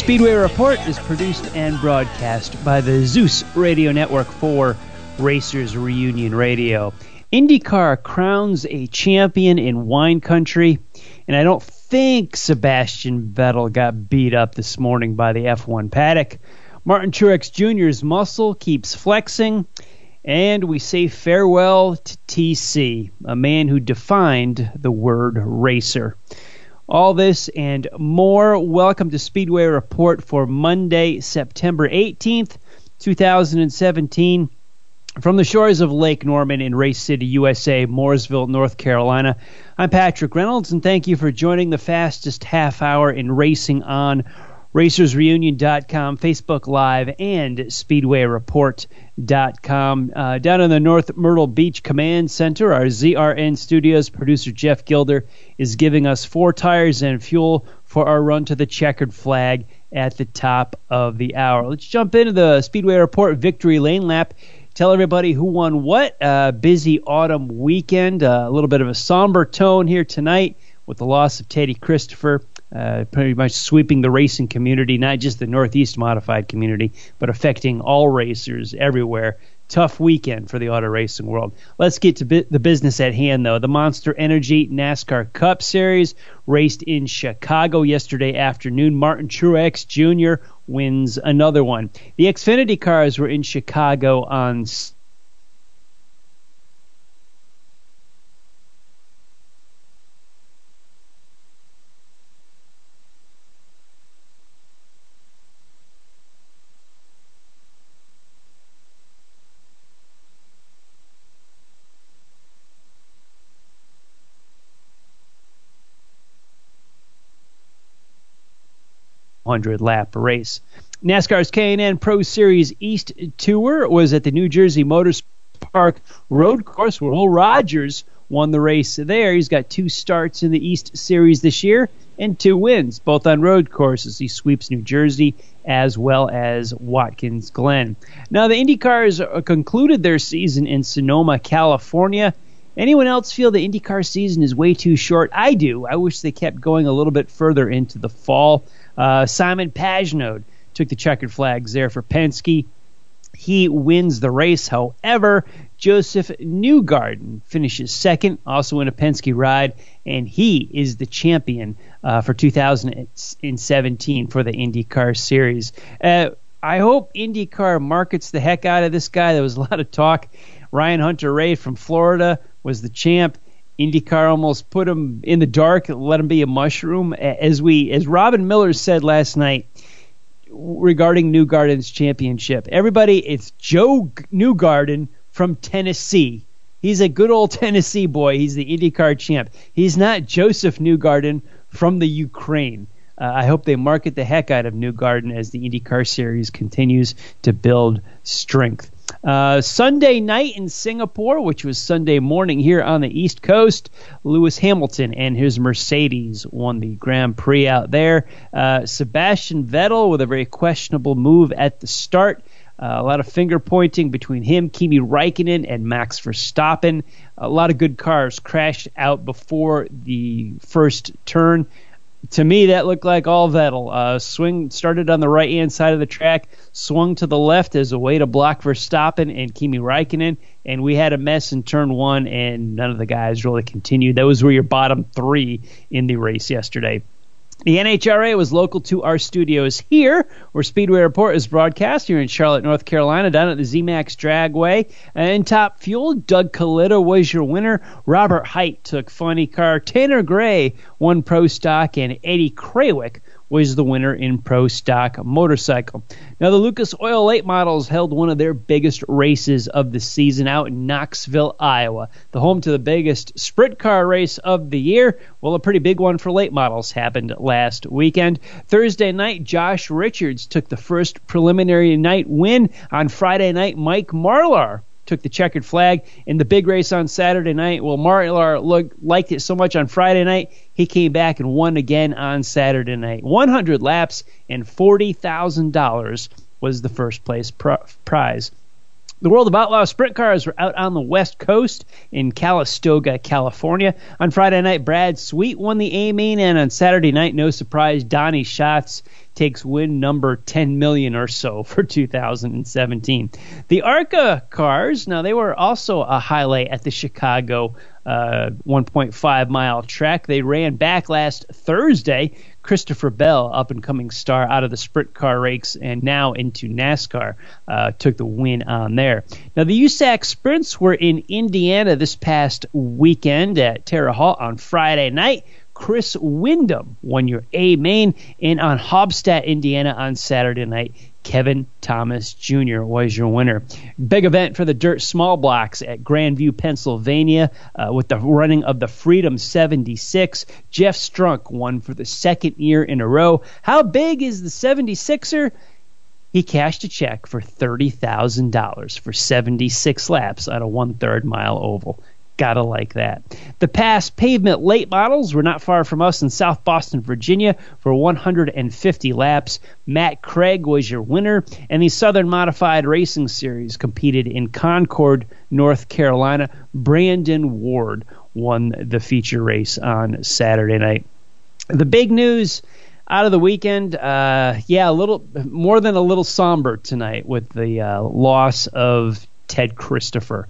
Speedway Report is produced and broadcast by the Zeus Radio Network for Racers Reunion Radio. IndyCar crowns a champion in wine country, and I don't think Sebastian Vettel got beat up this morning by the F1 paddock. Martin Truex Jr.'s muscle keeps flexing, and we say farewell to TC, a man who defined the word racer. All this and more. Welcome to Speedway Report for Monday, September 18th, 2017. From the shores of Lake Norman in Race City, USA, Mooresville, North Carolina, I'm Patrick Reynolds, and thank you for joining the fastest half hour in racing on RacersReunion.com, Facebook Live, and SpeedwayReport.com. Down in the North Myrtle Beach Command Center, our ZRN Studios producer Jeff Gilder is giving us 4 tires and fuel for our run to the checkered flag at the top of the hour. Let's jump into the Speedway Report Victory Lane Lap. Tell everybody who won what. Busy autumn weekend. A little bit of a somber tone here tonight with the loss of Teddy Christopher. Pretty much sweeping the racing community, not just the Northeast modified community, but affecting all racers everywhere. Tough weekend for the auto racing world. Let's get to the business at hand, though. The Monster Energy NASCAR Cup Series raced in Chicago yesterday afternoon. Martin Truex Jr. wins another one. The Xfinity cars were in Chicago on 100-lap race. NASCAR's K&N Pro Series East Tour was at the New Jersey Motor Park Road Course, where Will Rogers won the race there. He's got 2 starts in the East Series this year and 2 wins, both on road courses. He sweeps New Jersey as well as Watkins Glen. Now, the IndyCars concluded their season in Sonoma, California. Anyone else feel the IndyCar season is way too short? I do. I wish they kept going a little bit further into the fall. Simon Pagenaud took the checkered flags there for Penske. He wins the race. However, Joseph Newgarden finishes second, also in a Penske ride, and he is the champion for 2017 for the IndyCar Series. I hope IndyCar markets the heck out of this guy. There was a lot of talk. Ryan Hunter-Reay from Florida was the champ. IndyCar almost put him in the dark, let him be a mushroom. As Robin Miller said last night regarding Newgarden's championship, everybody, it's Joe Newgarden from Tennessee. He's a good old Tennessee boy. He's the IndyCar champ. He's not Joseph Newgarden from the Ukraine. I hope they market the heck out of Newgarden as the IndyCar Series continues to build strength. Sunday night in Singapore, which was Sunday morning here on the East Coast, Lewis Hamilton and his Mercedes won the Grand Prix out there. Sebastian Vettel with a very questionable move at the start. A lot of finger pointing between him, Kimi Räikkönen, and Max Verstappen. A lot of good cars crashed out before the first turn. To me, that looked like all Vettel. Swing started on the right-hand side of the track, swung to the left as a way to block Verstappen and Kimi Räikkönen, and we had a mess in turn 1, and none of the guys really continued. Those were your bottom 3 in the race yesterday. The NHRA was local to our studios here, where Speedway Report is broadcast here in Charlotte, North Carolina, down at the ZMAX Dragway. In Top Fuel, Doug Coletta was your winner. Robert Height took Funny Car. Tanner Gray won Pro Stock, and Eddie Krawick was the winner in Pro Stock Motorcycle. Now, the Lucas Oil Late Models held one of their biggest races of the season out in Knoxville, Iowa, the home to the biggest sprint car race of the year. Well, a pretty big one for late models happened last weekend. Thursday night, Josh Richards took the first preliminary night win. On Friday night, Mike Marlar took the checkered flag in the big race on Saturday night. Well, Marlar liked it so much on Friday night, he came back and won again on Saturday night. 100 laps and $40,000 was the first place prize. The World of Outlaw sprint cars were out on the West Coast in Calistoga, California. On Friday night, Brad Sweet won the A-Main, and on Saturday night, no surprise, Donnie Schatz takes win number 10 million or so for 2017. The ARCA cars, now they were also a highlight at the Chicago 1.5-mile track. They ran back last Thursday. Christopher Bell, up-and-coming star out of the sprint car race and now into NASCAR, took the win on there. Now, the USAC Sprints were in Indiana this past weekend at Terre Haute on Friday night. Chris Windom won your A main, and on Hobstadt, Indiana on Saturday night, Kevin Thomas Jr. was your winner. Big event for the dirt small blocks at Grandview, Pennsylvania, with the running of the Freedom 76. Jeff Strunk won for the second year in a row. How big is the 76er? He cashed a check for $30,000 for 76 laps on a 1/3 mile oval. Gotta like that. The past pavement late models were not far from us in South Boston, Virginia for 150 laps. Matt Craig was your winner, and the Southern Modified Racing Series competed in Concord, North Carolina. Brandon Ward won the feature race on Saturday night. The big news out of the weekend, a little more than a little somber tonight with the loss of Ted Christopher.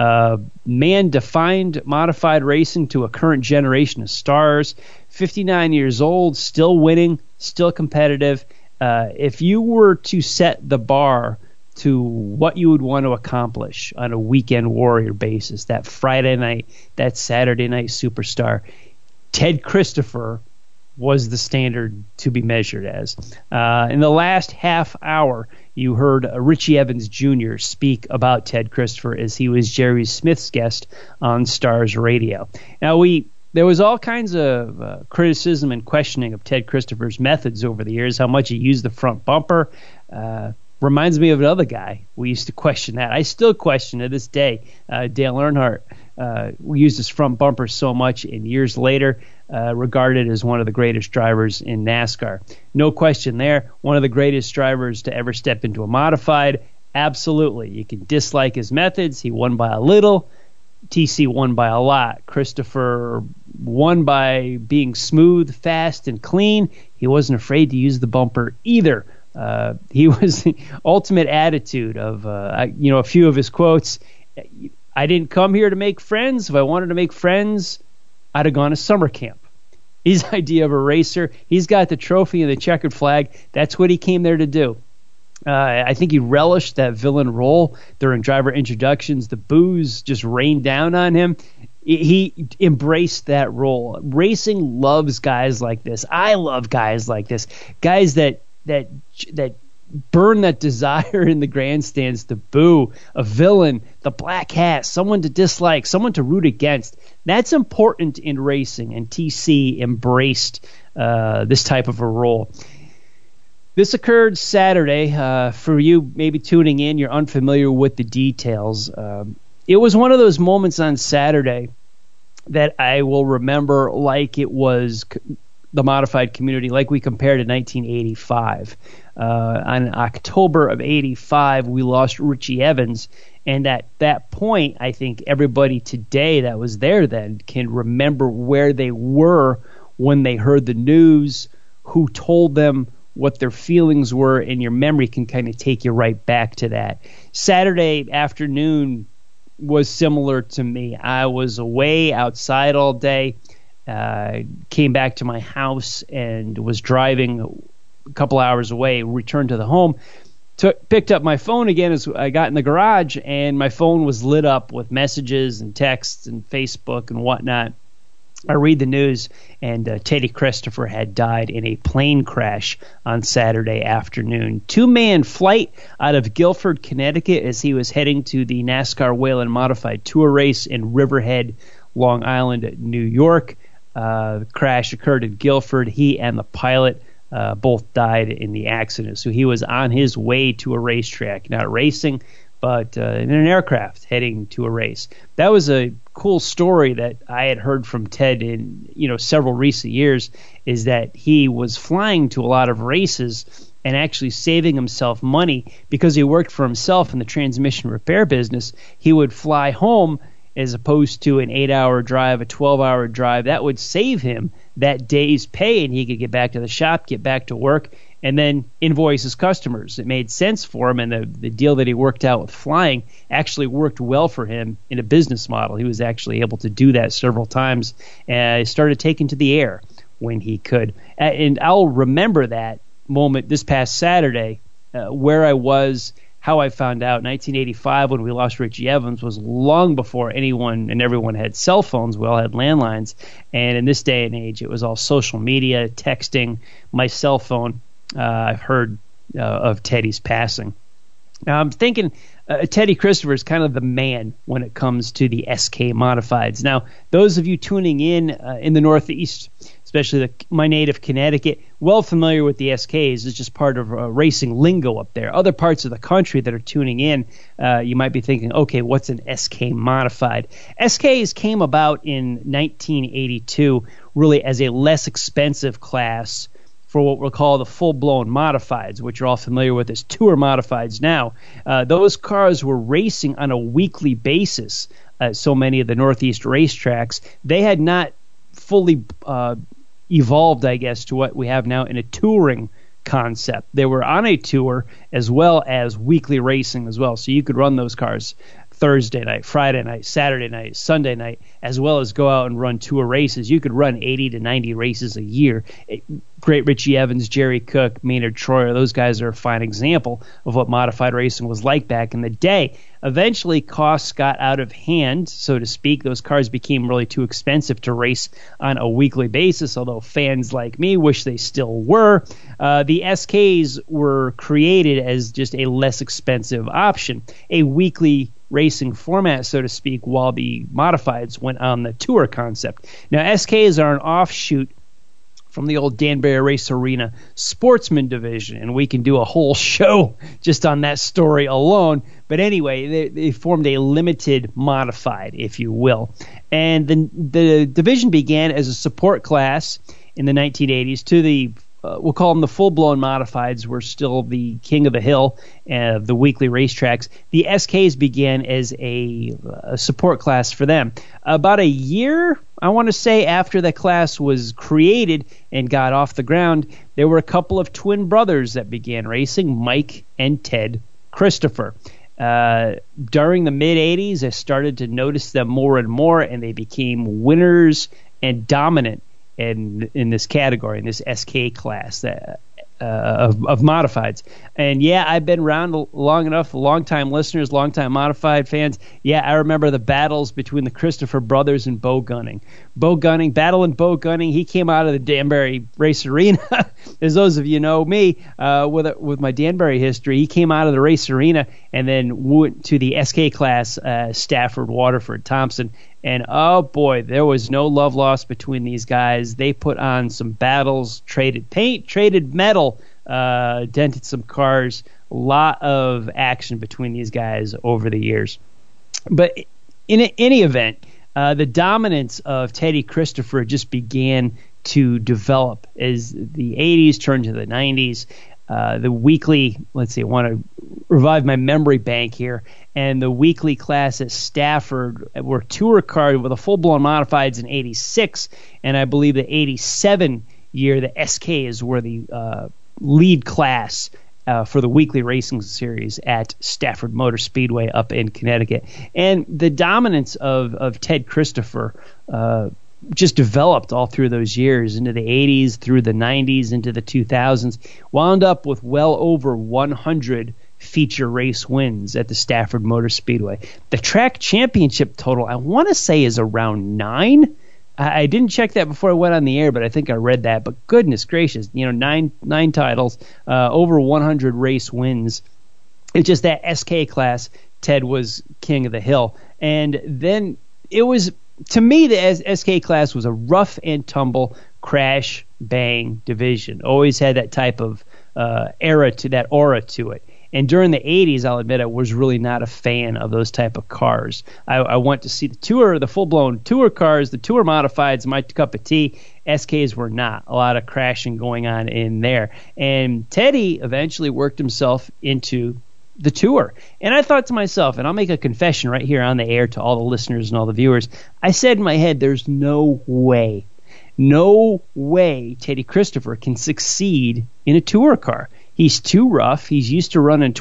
Man defined modified racing to a current generation of stars. 59 years old, still winning, still competitive. If you were to set the bar to what you would want to accomplish on a weekend warrior basis, that Friday night, that Saturday night superstar, Ted Christopher was the standard to be measured as. In the last half hour, you heard Richie Evans Jr. speak about Ted Christopher as he was Jerry Smith's guest on Stars Radio. Now, there was all kinds of criticism and questioning of Ted Christopher's methods over the years, how much he used the front bumper. Reminds me of another guy. We used to question that. I still question to this day. Dale Earnhardt used his front bumper so much, and years later regarded as one of the greatest drivers in NASCAR. No question there. One of the greatest drivers to ever step into a modified. Absolutely. You can dislike his methods. He won by a little. TC won by a lot. Christopher won by being smooth, fast, and clean. He wasn't afraid to use the bumper either. He was the ultimate attitude of, a few of his quotes. I didn't come here to make friends. If I wanted to make friends, I'd have gone to summer camp. His idea of a racer, he's got the trophy and the checkered flag. That's what he came there to do. I think he relished that villain role during driver introductions. The boos just rained down on him. He embraced that role. Racing loves guys like this. I love guys like this. Guys that burn that desire in the grandstands to boo, a villain, the black hat, someone to dislike, someone to root against. That's important in racing, and TC embraced this type of a role. This occurred Saturday. For you maybe tuning in, you're unfamiliar with the details. It was one of those moments on Saturday that I will remember like it was the modified community, like we compared to 1985. On October of 85, we lost Richie Evans, and at that point, I think everybody today that was there then can remember where they were when they heard the news, who told them, what their feelings were, and your memory can kind of take you right back to that. Saturday afternoon was similar to me. I was away outside all day, came back to my house and was driving a couple hours away, returned to the home, picked up my phone again as I got in the garage, and my phone was lit up with messages and texts and Facebook and whatnot. I read the news, and Teddy Christopher had died in a plane crash on Saturday afternoon. 2-man flight out of Guilford, Connecticut, as he was heading to the NASCAR Whelen Modified Tour race in Riverhead, Long Island, New York. The crash occurred in Guilford. He and the pilot both died in the accident. So he was on his way to a racetrack, not racing, but in an aircraft heading to a race. That was a cool story that I had heard from Ted in several recent years, is that he was flying to a lot of races and actually saving himself money because he worked for himself in the transmission repair business. He would fly home as opposed to an 8-hour drive, a 12-hour drive. That would save him that day's pay, and he could get back to the shop, get back to work, and then invoice his customers. It made sense for him, and the deal that he worked out with flying actually worked well for him in a business model. He was actually able to do that several times, and he started taking to the air when he could. And I'll remember that moment this past Saturday, where I was, how I found out. 1985, when we lost Richie Evans, was long before anyone and everyone had cell phones. We all had landlines. And in this day and age, it was all social media, texting, my cell phone. I've heard of Teddy's passing. Now, I'm thinking Teddy Christopher is kind of the man when it comes to the SK Modifieds. Now, those of you tuning in the Northeast, especially my native Connecticut, well familiar with the SKs. It's just part of racing lingo up there. Other parts of the country that are tuning in, you might be thinking, okay, what's an SK Modified? SKs came about in 1982 really as a less expensive class for what we'll call the full-blown modifieds, which you're all familiar with as tour modifieds now. Those cars were racing on a weekly basis at so many of the Northeast racetracks. They had not fully evolved, I guess, to what we have now in a touring concept. They were on a tour as well as weekly racing as well. So you could run those cars Thursday night, Friday night, Saturday night, Sunday night, as well as go out and run tour races. You could run 80 to 90 races a year. Great Richie Evans, Jerry Cook, Maynard Troyer, those guys are a fine example of what modified racing was like back in the day. Eventually, costs got out of hand, so to speak. Those cars became really too expensive to race on a weekly basis, although fans like me wish they still were. The SKs were created as just a less expensive option, a weekly racing format, so to speak, while the modifieds went on the tour concept. Now, SKs are an offshoot from the old Danbury Race Arena Sportsman division, and we can do a whole show just on that story alone. But anyway, they formed a limited modified, if you will. And the division began as a support class in the 1980s to the we'll call them the full-blown modifieds, were still the king of the hill of the weekly racetracks. The SKs began as a support class for them. About a year, I want to say, after the class was created and got off the ground, there were a couple of twin brothers that began racing, Mike and Ted Christopher. During the mid-'80s, I started to notice them more and more, and they became winners and dominant in this category, in this SK class of modifieds. And yeah, I've been around long enough, long-time listeners, long-time modified fans. Yeah, I remember the battles between the Christopher brothers and Bo Gunning. Battling Bo Gunning, he came out of the Danbury Race Arena. As those of you know me, with my Danbury history, he came out of the race arena and then went to the SK class, Stafford, Waterford, Thompson. And oh boy, there was no love lost between these guys. They put on some battles, traded paint, traded metal, dented some cars. A lot of action between these guys over the years. But in any event, the dominance of Teddy Christopher just began to develop as the 80s turned to the 90s. The weekly, let's see, I want to revive my memory bank here, and the weekly class at Stafford were tour cars with a full-blown modifieds in 86, and I believe the 87 year, the SKs were the lead class for the weekly racing series at Stafford Motor Speedway up in Connecticut. And the dominance of Ted Christopher just developed all through those years, into the 80s, through the 90s, into the 2000s, wound up with well over 100 feature race wins at the Stafford Motor Speedway. The track championship total, I want to say, is around 9. I didn't check that before I went on the air, but I think I read that. But goodness gracious, 9 titles, over 100 race wins. It's just that SK class, Ted was king of the hill. And then it was, to me, the SK class was a rough and tumble, crash, bang division. Always had that type of aura to it. And during the 80s, I'll admit, I was really not a fan of those type of cars. I went to see the full-blown tour cars, the tour modifieds, my cup of tea. SKs were not. A lot of crashing going on in there. And Teddy eventually worked himself into the tour. And I thought to myself, and I'll make a confession right here on the air to all the listeners and all the viewers, I said in my head, there's no way No way Teddy Christopher can succeed in a tour car. He's too rough. He's used to running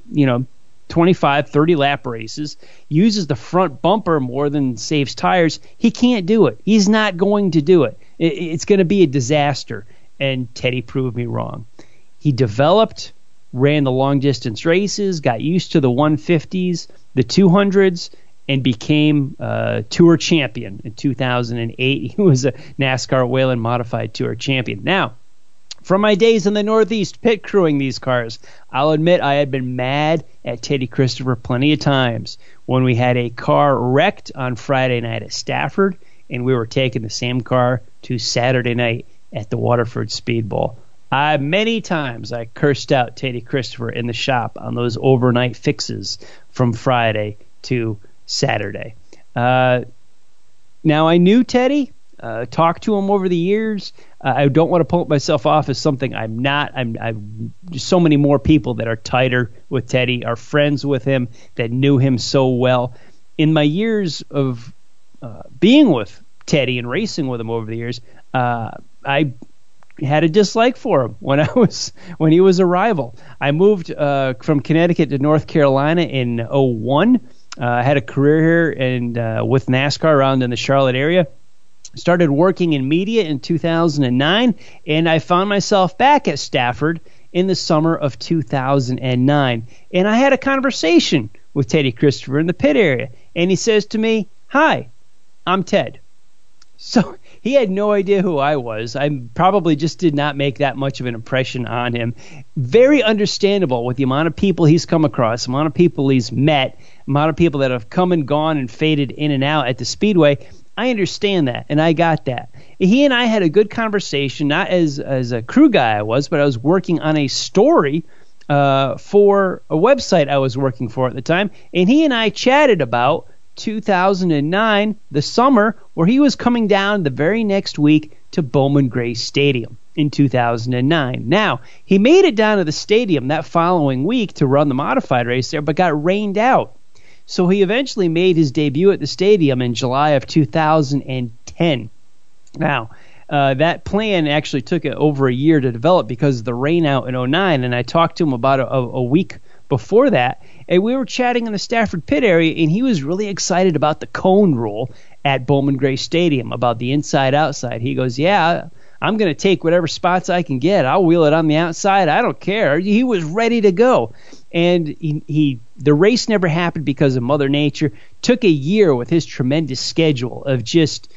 25, 30 lap races, uses the front bumper more than saves tires. He can't do it. He's not going to do it. It's going to be a disaster. And Teddy proved me wrong. He developed, ran the long distance races, got used to the 150s, the 200s, and became a tour champion in 2008. He was a NASCAR Whelen Modified Tour champion. Now, from my days in the Northeast pit crewing these cars, I'll admit I had been mad at Teddy Christopher plenty of times when we had a car wrecked on Friday night at Stafford, and we were taking the same car to Saturday night at the Waterford Speed Bowl. Many times I cursed out Teddy Christopher in the shop on those overnight fixes from Friday to Saturday. Now, I knew Teddy, talked to him over the years. I don't want to pull myself off as something I'm not. I'm so many more people that are tighter with Teddy, are friends with him, that knew him so well. In my years of being with Teddy and racing with him over the years, I had a dislike for him when he was a rival. I moved from Connecticut to North Carolina in 2001. I had a career here and with NASCAR around in the Charlotte area. Started working in media in 2009, and I found myself back at Stafford in the summer of 2009. And I had a conversation with Teddy Christopher in the pit area, and he says to me, "Hi, I'm Ted." So he had no idea who I was. I probably just did not make that much of an impression on him. Very understandable with the amount of people he's come across, the amount of people he's met, the amount of people that have come and gone and faded in and out at the Speedway. I understand that, and I got that. He and I had a good conversation, not as a crew guy I was, but I was working on a story for a website I was working for at the time, and he and I chatted about 2009, the summer, where he was coming down the very next week to Bowman Gray Stadium in 2009. Now, he made it down to the stadium that following week to run the modified race there, but got rained out. So he eventually made his debut at the stadium in July of 2010. Now, that plan actually took over a year to develop because of the rain out in 2009, and I talked to him about a week before that, and we were chatting in the Stafford pit area, and he was really excited about the cone rule at Bowman Gray Stadium, about the inside-outside. He goes, "Yeah, I'm going to take whatever spots I can get. I'll wheel it on the outside. I don't care." He was ready to go. And the race never happened because of Mother Nature. Took a year with his tremendous schedule of just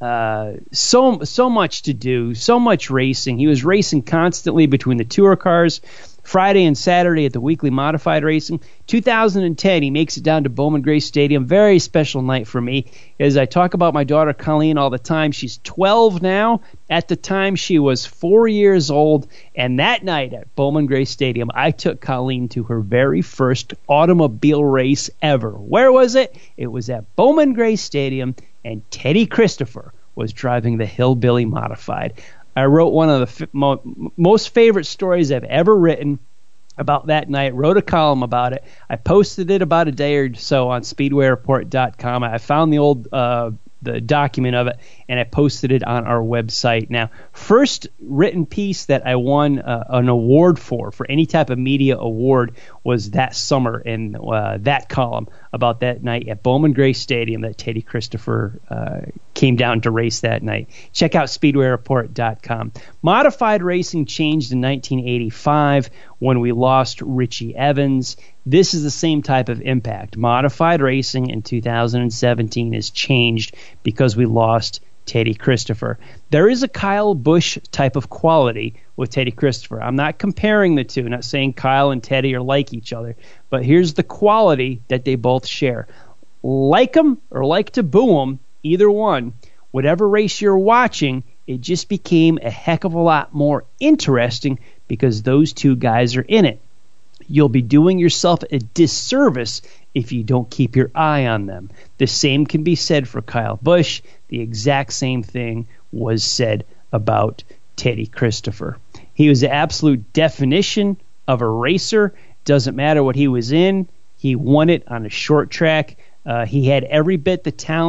so much to do, so much racing. He was racing constantly between the tour cars, Friday and Saturday at the weekly modified racing. 2010, he makes it down to Bowman Gray Stadium. Very special night for me. As I talk about my daughter Colleen all the time, she's 12 now. At the time, she was 4 years old. And that night at Bowman Gray Stadium, I took Colleen to her very first automobile race ever. Where was it? It was at Bowman Gray Stadium, and Teddy Christopher was driving the Hillbilly Modified. I wrote one of the most favorite stories I've ever written about that night, wrote a column about it. I posted it about a day or so on SpeedwayReport.com. I found the old the document of it, and I posted it on our website. Now, first written piece that I won an award for any type of media award was that summer in that column about that night at Bowman Gray Stadium that Teddy Christopher came down to race that night. Check out SpeedwayReport.com. Modified racing changed in 1985 when we lost Richie Evans. This is the same type of impact. Modified racing in 2017 has changed because we lost Teddy Christopher. There is a Kyle Busch type of quality with Teddy Christopher. I'm not comparing the two, not saying Kyle and Teddy are like each other, but here's the quality that they both share. Like them or like to boo them, either one, whatever race you're watching, it just became a heck of a lot more interesting because those two guys are in it. You'll be doing yourself a disservice if you don't keep your eye on them. The same can be said for Kyle Busch. The exact same thing was said about Teddy Christopher. He was the absolute definition of a racer. Doesn't matter what he was in. He won it on a short track. He had every bit the talent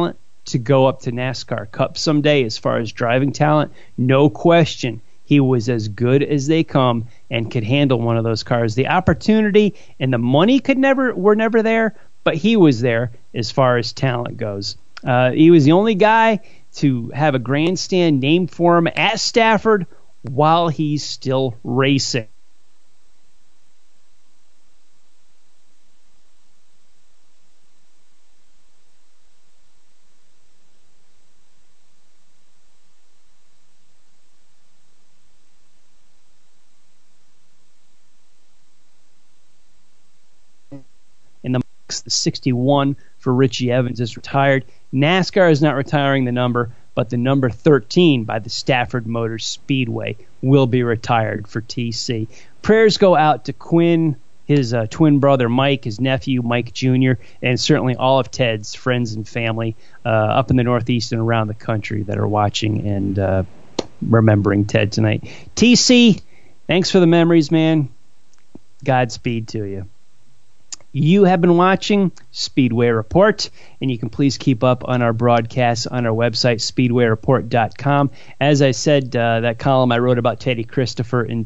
to go up to NASCAR Cup someday as far as driving talent. No question, he was as good as they come and could handle one of those cars. The opportunity and the money were never there, but he was there as far as talent goes. He was the only guy to have a grandstand named for him at Stafford while he's still racing. In the 61 for Richie Evans is retired. NASCAR is not retiring the number, but the number 13 by the Stafford Motor Speedway will be retired for TC. Prayers go out to Quinn, his twin brother Mike, his nephew Mike Jr., and certainly all of Ted's friends and family up in the Northeast and around the country that are watching and remembering Ted tonight. TC, thanks for the memories, man. Godspeed to you. You have been watching Speedway Report, and you can please keep up on our broadcasts on our website, speedwayreport.com. As I said, that column I wrote about Teddy Christopher in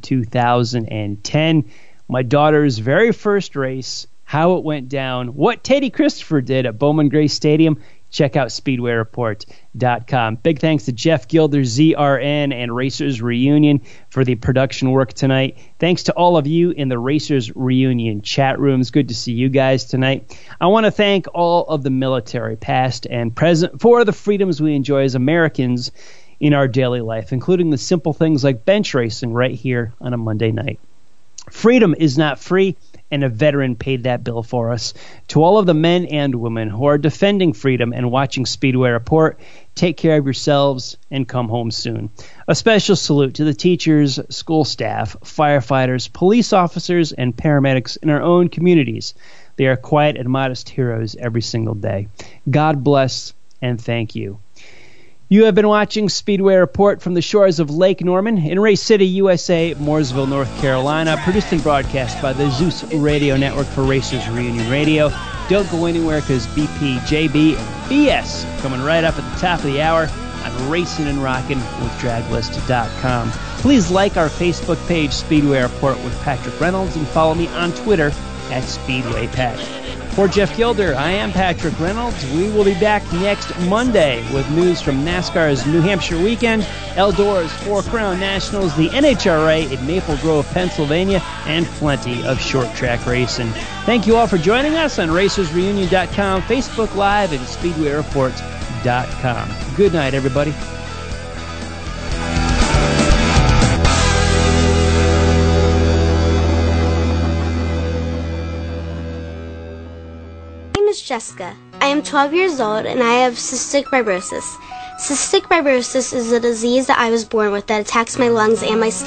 2010, my daughter's very first race, how it went down, what Teddy Christopher did at Bowman Gray Stadium. Check out speedwayreport.com. Big thanks to Jeff Gilder, ZRN, and Racers Reunion for the production work tonight. Thanks to all of you in the Racers Reunion chat rooms. Good to see you guys tonight. I want to thank all of the military, past and present, for the freedoms we enjoy as Americans in our daily life, including the simple things like bench racing right here on a Monday night. Freedom is not free, and a veteran paid that bill for us. To all of the men and women who are defending freedom and watching Speedway Report, take care of yourselves and come home soon. A special salute to the teachers, school staff, firefighters, police officers, and paramedics in our own communities. They are quiet and modest heroes every single day. God bless and thank you. You have been watching Speedway Report from the shores of Lake Norman in Race City, USA, Mooresville, North Carolina, produced and broadcast by the Zeus Radio Network for Racers Reunion Radio. Don't go anywhere because BP, JB, and BS coming right up at the top of the hour on Racing and Rockin' with Draglist.com. Please like our Facebook page, Speedway Report with Patrick Reynolds, and follow me on Twitter at SpeedwayPat. For Jeff Gilder, I am Patrick Reynolds. We will be back next Monday with news from NASCAR's New Hampshire weekend, Eldor's Four Crown Nationals, the NHRA in Maple Grove, Pennsylvania, and plenty of short track racing. Thank you all for joining us on RacersReunion.com, Facebook Live, and SpeedwayReport.com. Good night, everybody. Jessica. I am 12 years old and I have cystic fibrosis. Cystic fibrosis is a disease that I was born with that attacks my lungs and my stomach.